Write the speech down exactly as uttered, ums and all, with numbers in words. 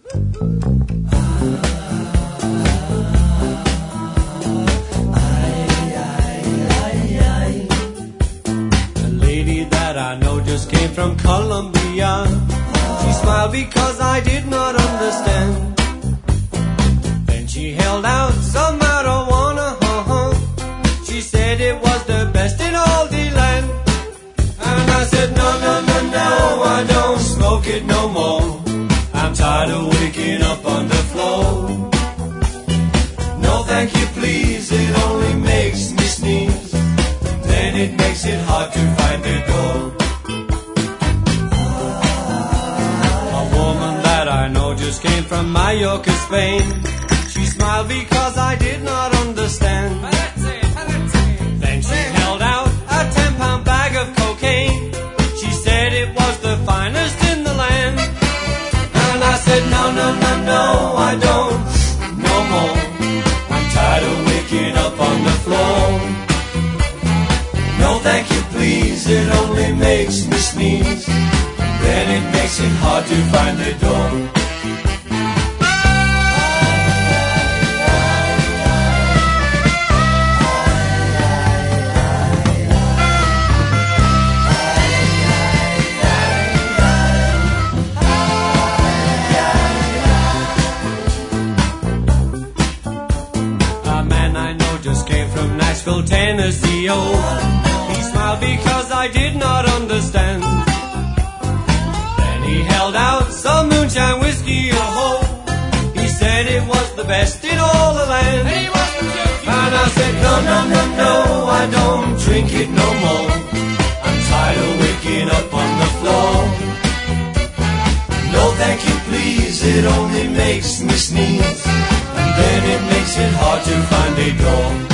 A lady that I know just came from Colombia. She smiled because I did not understand. Then she held out some marijuana. Uh-huh. She said it was the best in all the land. And I said, no, no, no, no, I don't smoke it no more. I'm tired of waking up on the floor. No, thank you, please, it only makes me sneeze. Then it makes it hard to find the door. A woman that I know just came from Mallorca, Spain. She smiled because I did not understand. Then she held out a ten pound bag of cocaine. She said it was the finest in the land. And I said, no, no, no, no, I don't, no more. I'm tired of waking up on the floor. No, thank you, please, it only makes me sneeze. Then it makes it hard to find the door. Just came from Nashville, Tennessee, oh. He smiled because I did not understand. Then he held out some moonshine whiskey, oh. He said it was the best in all the land. And I said, no, no, no, no, I don't drink it no more. I'm tired of waking up on the floor. No, thank you, please, it only makes me sneeze. And then it makes it hard to find a door.